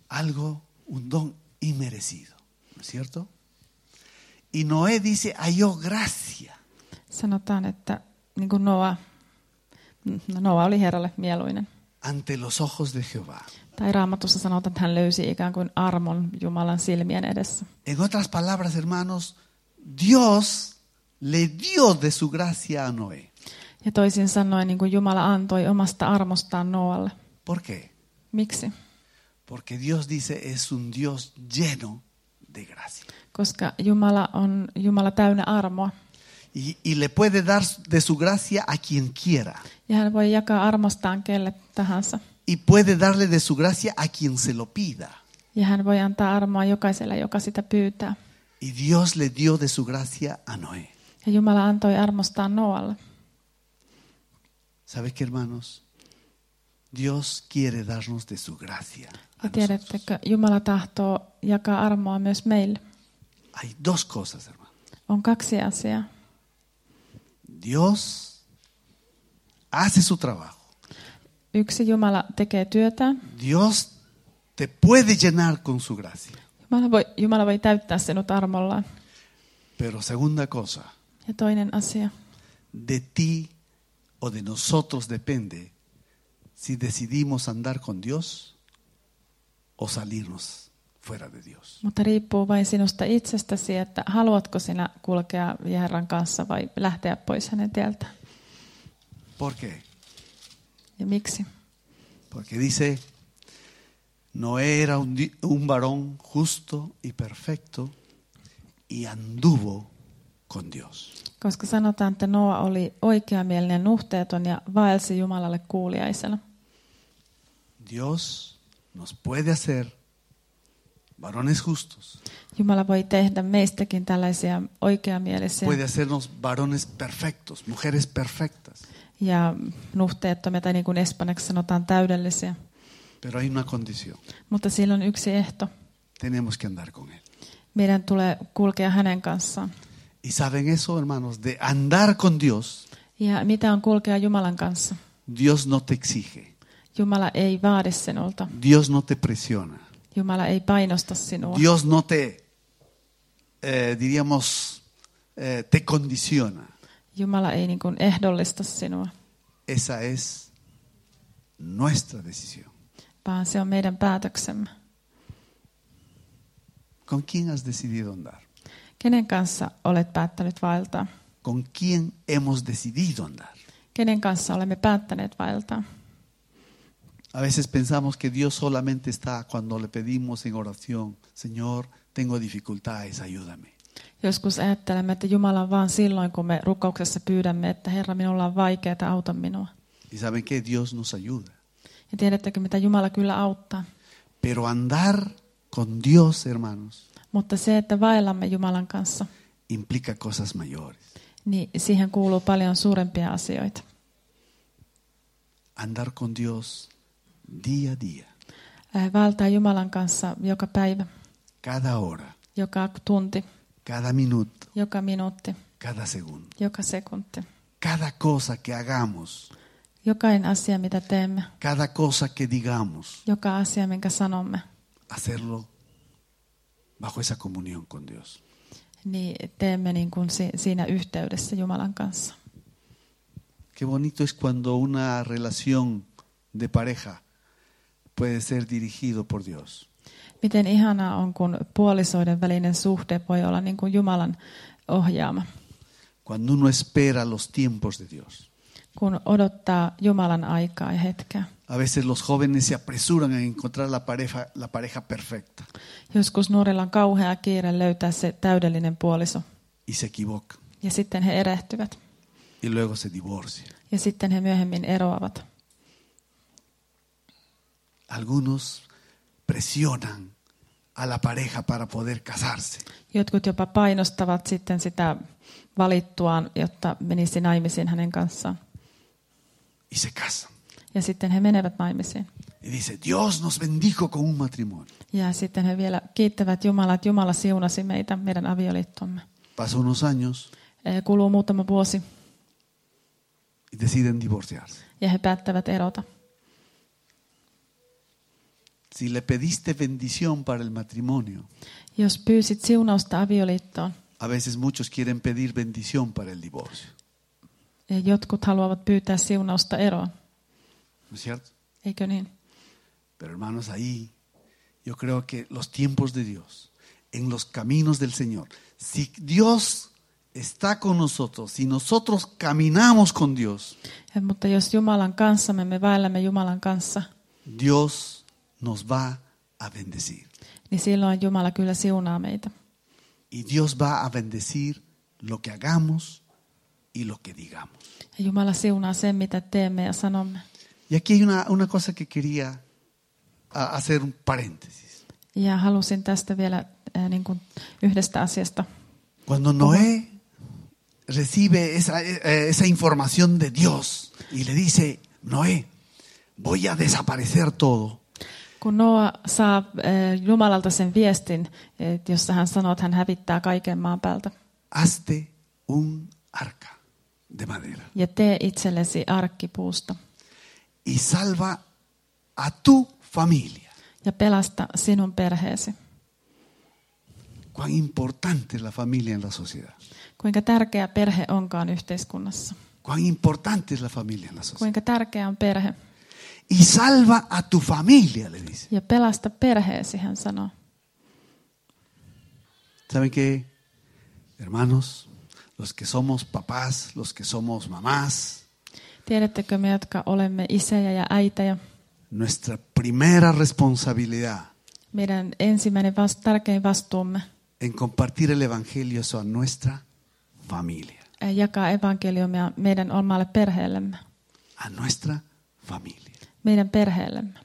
algo, un don inmerecido, ¿no es cierto? Y Noé dice, halló gracia. Sanotaan, että niin kuin Noa, no Noa oli Herralle mieluinen. Ante los ojos de Jehová. Tai Raamatussa sanotaan, että hän löysi ikään kuin armon Jumalan silmien edessä. En otras palabras, hermanos, Dios le dio de su gracia a Noé. Ja toisin sanoen, niin kuin Jumala antoi omasta armostaan Noalle. ¿Por qué? Miksi? Porque Dios dice, es un Dios lleno de gracia. Koska Jumala on Jumala täynnä armoa. Y, y le puede dar de su gracia a quien quiera. Ja hän voi jakaa armostaan kelle tahansa. Y puede darle de su gracia a quien se lo pida. Ja hän voi antaa armoa jokaiselle, joka sitä pyytää. Y Dios le dio de su gracia a Noé. Ja Jumala antoi armostaan Noalle. ¿Sabe qué, hermanos? Dios quiere darnos de su gracia. Ja tiedättekö, Jumala tahtoo jakaa armoa myös meille. Hay dos cosas, hermano. On kaksi asiaa. Dios hace su trabajo. Yksi, Jumala tekee työtään. Dios te puede llenar con su gracia. Jumala voi, Jumala voi täyttää sinut armollaan. Pero segunda cosa, Ja toinen asia. de ti o de nosotros depende si decidimos andar con Dios o salirnos fuera de Dios. Mutta riippuu vain sinusta itsestäsi, että haluatko sinä kulkea Herran kanssa vai lähteä pois hänen tieltään. ¿Por qué? Ja miksi? Porque dice, Noé era un, di- un varón justo y perfecto y anduvo con Dios. Koska sanotaan, että Noa oli oikeamielinen, nuhteeton ja vaelsi Jumalalle kuuliaisena. Dios nos puede hacer varones justos. Jumala voi tehdä meistäkin tällaisia oikeamielisiä Puede hacernos varones perfectos, mujeres perfectas. ja nuhteettomia, tai niin kuin espanjaksi sanotaan, täydellisiä. Pero hay una condición. Mutta sillä on yksi ehto. Tenemos que andar con Él. Meidän tulee kulkea hänen kanssaan. Y saben eso, hermanos, de andar con Dios, Ja mitä on kulkea Jumalan kanssa? Dios no te exige. Jumala ei vaadi sinulta. Dios no te presiona. Jumala ei painosta sinua. Dios no te, eh, diríamos, eh, te condiciona. Jumala ei niin kuin ehdollista sinua, Esa es nuestra decisión. vaan se on meidän päätöksemme. ¿Con quién has decidido andar? Kenen kanssa olet päättänyt vaeltaa? ¿Con quién hemos decidido andar? Kenen kanssa olemme päättäneet vaeltaa? A veces pensamos que Dios solamente está cuando le pedimos en oración, Señor, tengo dificultades, ayúdame. Joskus ajattelemme, että Jumala on vaan silloin, kun me rukouksessa pyydämme, että Herra, minulla on vaikeaa, auta minua. Y saben que Dios nos ayuda. Ja tiedättekö, mitä Jumala kyllä auttaa? Pero andar con Dios, hermanos, Mutta se, että vaellamme Jumalan kanssa, implica cosas mayores. niin siihen kuuluu paljon suurempia asioita. Andar con Dios día a día, Äh, Vaeltaa Jumalan kanssa joka päivä, cada hora, joka tunti, cada minuto, joka minuutti, cada segundo. joka sekunti. Cada cosa que hagamos, Jokainen asia, mitä teemme, cada cosa que digamos, joka asia, minkä sanomme, hacerlo bajo esa comunión con Dios. niin teemme niin kuin si- siinä yhteydessä Jumalan kanssa. Qué bonito es cuando una relación de pareja puede ser dirigido por Dios. Miten ihanaa on, kun puolisoiden välinen suhde voi olla niin kuin Jumalan ohjaama. Cuando uno espera los tiempos de Dios. Kun odottaa Jumalan aikaa ja hetkeä. A veces los jóvenes se apresuran a encontrar la pareja, la pareja perfecta Joskus nuorilla on kauhea kiire löytää se täydellinen puoliso. y se equivocan Ja sitten he erehtyvät. y luego se divorcian. Ja sitten he myöhemmin eroavat. Algunos presionan a la pareja para poder casarse. Jotkut jopa painostavat sitten sitä valittuaan, jotta menisi naimisiin hänen kanssaan. Y se casan. Ja sitten he menevät naimisiin. Y dice, Dios nos bendijo con un matrimonio. Ja sitten he vielä kiittävät Jumalaa, että Jumala siunasi meitä, meidän avioliittomme. Pasan unos años Eh, Kuluu muutama vuosi y deciden divorciarse. ja he päättävät erota. Si le pediste bendición para el matrimonio, Jos pyysit siunausta avioliittoon, a veces muchos quieren pedir bendición para el divorcio. ja jotkut haluavat pyytää siunausta eroon. ¿No es cierto? Eikö niin? Pero hermanos, ahí yo creo que los tiempos de Dios, en los caminos del Señor, si Dios está con nosotros, si nosotros caminamos con Dios, Ja, mutta jos Jumalan kanssa me, me vaellämme Jumalan kanssa, Dios nos va a bendecir. niin silloin Jumala kyllä siunaa meitä. Y Dios va a bendecir lo que hagamos y lo que digamos. Ja Jumala siunaa sen, mitä teemme ja sanomme. Y aquí hay una, una cosa que quería a, hacer un paréntesis. Ja halusin tästä vielä äh, niin kuin yhdestä asiasta. Cuando Noé recibe esa, eh, esa información de Dios y le dice, Noé, voy a desaparecer todo. Kun Noa saa äh, Jumalalta sen viestin, et jossa hän sanoo, että hän hävittää kaiken maan päältä. Hazte un arca de madera Ja tee itsellesi arkkipuusta. y salva a tu familia. Ja pelasta sinun perheesi. Cuán importante es la familia en la sociedad. Kuinka tärkeä perhe onkaan yhteiskunnassa. Cuán importante es la familia en la sociedad. Kuinka tärkeä on perhe. Y salva a tu familia, le dice. Ja pelasta perheesi, hän sanoo. ¿Saben qué? Hermanos, los que somos papás, los que somos mamás, Tiedättekö me, jotka olemme isejä ja äitejä, nuestra primera responsabilidad meidän ensimmäinen vast, tärkein vastuumme en compartir el evangelio es a nuestra familia. jakaa evankeliumia meidän omalle perheellemme. A nuestra familia. Meidän perheellemme.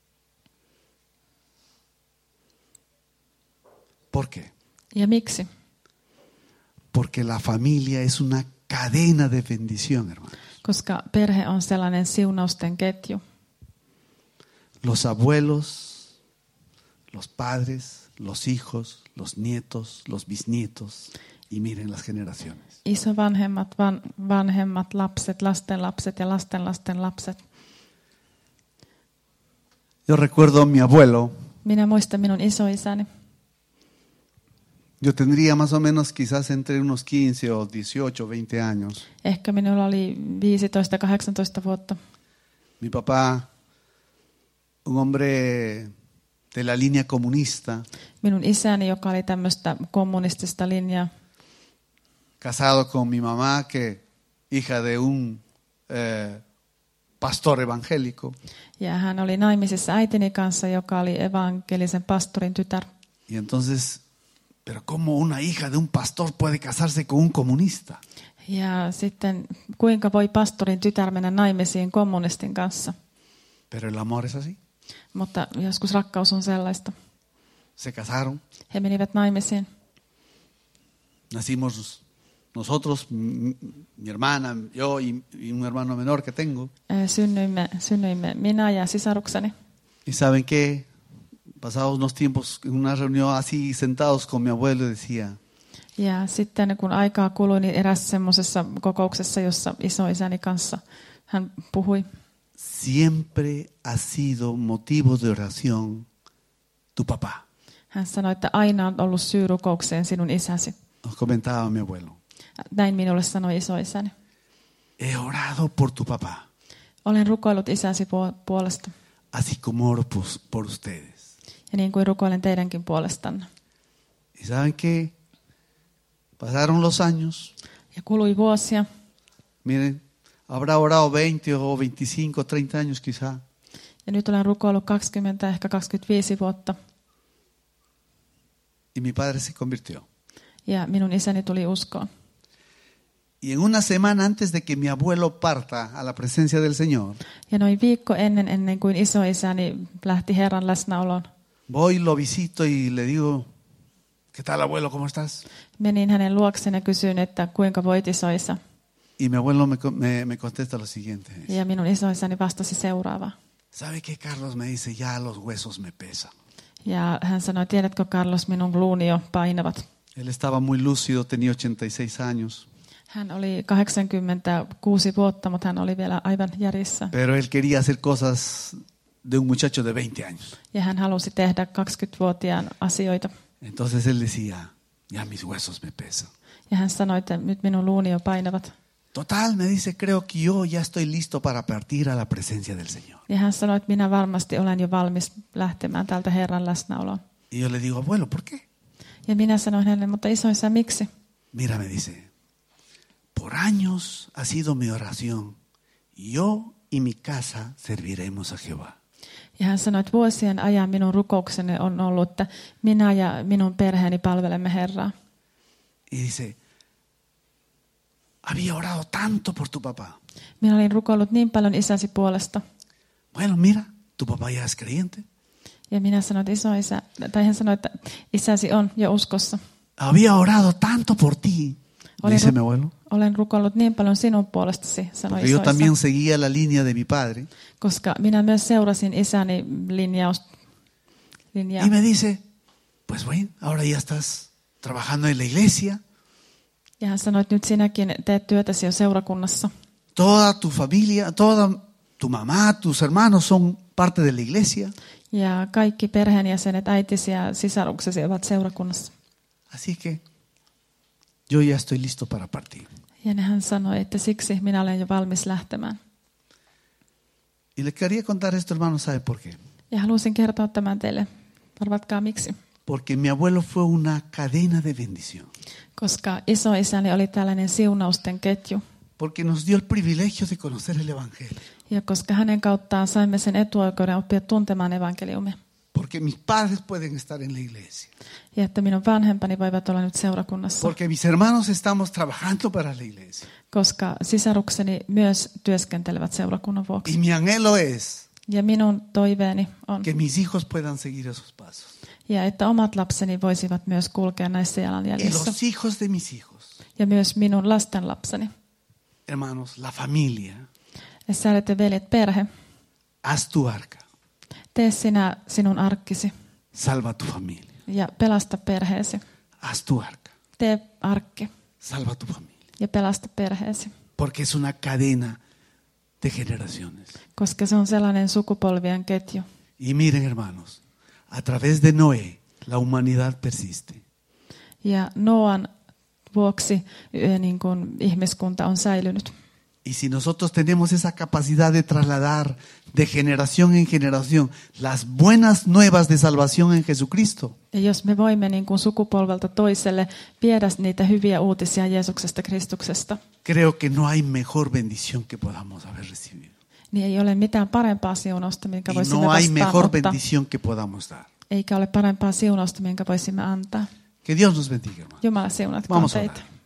¿Por qué? Ja miksi? Porque la familia es una cadena de bendición, hermano. Koska perhe on sellainen siunausten ketju. Los abuelos, los padres, los hijos, los nietos, los bisnietos, y miren las generaciones. Isovanhemmat, van, vanhemmat, lapset, lastenlapset ja lastenlasten lapset. Yo recuerdo a mi abuelo. Minä muistan minun isoisäni. Yo tendría más o menos quizás entre unos quince o dieciocho, veinte años. Ehkä minulla oli viisitoista kahdeksantoista vuotta. Mi papá, un hombre de la línea comunista, Minun isäni, joka oli tämmöistä kommunistista linjaa, casado con mi mamá, que hija de un eh, pastor evangélico. ja hän oli naimisissa äitini kanssa, joka oli evankelisen pastorin tytär. Y entonces, pero ¿cómo una hija de un pastor puede casarse con un comunista? Ja sitten, kuinka voi pastorin tytär mennä naimisiin kommunistin kanssa? Pero el amor es así. Mutta joskus rakkaus on sellaista. Se casaron, He menivät naimisiin. nacimos nosotros, mi, mi hermana, yo y, y un hermano menor que tengo. Äh, Synnyimme, synnyimme minä ja sisarukseni. Y saben qué, pasados unos tiempos en una reunión así sentados con mi abuelo decía, Ja sitten kun aikaa kului, niin erässä semmoisessa kokouksessa, jossa isoisäni kanssa hän puhui. siempre ha sido motivo de oración tu papá. Hän sanoi, että aina on ollut syy rukoukseen sinun isäsi. Nos comentaba mi abuelo. Näin minulle sanoi isoisäni. He orado por tu papá, Olen rukoillut isäsi puolesta. así como oro por, por ustedes. Ja niin kuin rukoilen teidänkin puolestanne. Y saben qué, pasaron los años. Ja kului vuosia. Miren, habrá orado veinte o veinticinco, treinta años quizá. Ja nyt olen rukoillut kaksikymmentä, ehkä kaksikymmentäviisi vuotta. Y mi padre se convirtió. Ja minun isäni tuli uskoon. Y en una semana antes de que mi abuelo parta a la presencia del Señor, Ja noin viikko ennen, ennen kuin isoisäni lähti Herran läsnäoloon, voy, lo visito y le digo, ¿qué tal abuelo, cómo estás? menin hänen luokseen ja kysyin, että kuinka voit isoisä. Y mi abuelo me, me, me contesta lo siguiente. Ja minun isoisäni vastasi seuraavaa. ¿Sabe qué, Carlos? Me dice, ya los huesos me pesan. Ja hän sanoi, tiedätkö Carlos, minun luuni jo painavat. Él estaba muy lúcido, tenía ochenta y seis años. Hän oli kahdeksankymmentäkuusi vuotta, mutta hän oli vielä aivan järjissä. Pero él quería hacer cosas de un muchacho de veinte años. Ja hän halusi tehdä kaksikymmentävuotiaan asioita. Entonces él decía, ya mis huesos me pesan. Ja hän sanoi, että nyt minun luuni jo painavat. Total, me dice, creo que yo ya estoy listo para partir a la presencia del Señor. Ja hän sanoi, että minä varmasti olen jo valmis lähtemään tältä Herran läsnäoloon. Y yo le digo, abuelo, ¿por qué? Ja minä sanoin hänelle, mutta isoisä, miksi? Mira, me dice, por años ha sido mi oración. Yo y mi casa serviremos a Jehová. Ja hän sanoi, että vuosien ajan minun rukoukseni on ollut, että minä ja minun perheeni palvelemme Herraa. Y dice, había orado tanto por tu papá. Minä olin rukoillut niin paljon isäsi puolesta. Bueno, mira, tu papá ya es creyente. Ja minä sanoin, että isoisä, tai hän sanoi, että isäsi on jo uskossa. Había orado tanto por ti, dice mi abuelo. Olen rukoillut niin paljon sinun puolestasi, sanoi Porque yo isoisä. también seguía la línea de mi padre. Koska minä myös seurasin isäni linjaus, linjaa. Y me dice, pues bueno, ahora ya estás trabajando en la iglesia. Ja hän sanoi, että nyt sinäkin teet työtäsi jo seurakunnassa. Toda tu familia, toda tu mamá, tus hermanos son parte de la iglesia. Ja kaikki perheenjäsenet, äitisi ja sisaruksesi ovat seurakunnassa. Así que yo ya estoy listo para partir. Ja hän sanoi, että siksi minä olen jo valmis lähtemään. Y le quería contar esto, hermano, ¿sabe por qué? Ja halusin kertoa tämän teille. Arvatkaa miksi. Porque mi abuelo fue una cadena de bendición. Koska isoisäni oli tällainen siunausten ketju. Porque nos dio el privilegio de conocer el evangelio. Ja koska hänen kauttaan saimme sen etuoikeuden oppia tuntemaan evankeliumia. Porque mis padres pueden estar en la iglesia. Ja että minun vanhempani voivat olla nyt seurakunnassa. Porque mis hermanos estamos trabajando para la iglesia. Koska sisarukseni myös työskentelevät seurakunnan vuoksi. Y mi anhelo es Ja minun toiveeni on, que mis hijos puedan seguir esos pasos. ja että omat lapseni voisivat myös kulkea näissä Y jalanjäljissä. los hijos de mis hijos. Ja myös minun lasten lapseni. Hermanos, la familia. Essäret ja veljet, perhe, Haz tu arca. tee sinä sinun arkkisi Salva tu familia. ja pelasta perheesi. Haz tu arca. Tee arkki Salva tu familia. ja pelasta perheesi. Porque es una cadena de generaciones. Koska se on sellainen sukupolvien ketju. Y miren, hermanos, a través de Noé, la humanidad persiste. Ja Noan vuoksi ö, niin kuin ihmiskunta on säilynyt. Y si nosotros tenemos esa capacidad de trasladar de generación en generación las buenas nuevas de salvación en Jesucristo, Ja jos me voimme niin kuin sukupolvelta toiselle viedä niitä hyviä uutisia Jeesuksesta Kristuksesta, creo que no hay mejor bendición que podamos haber recibido. niin ei ole mitään parempaa siunausta, minkä Y voisimme no hay mejor vastaanottaa. bendición que podamos dar. Eikä ole parempaa siunausta, minkä voisimme antaa. Que Dios nos bendiga, hermano. Jumala siunatkoon Vamos a teitä. orar.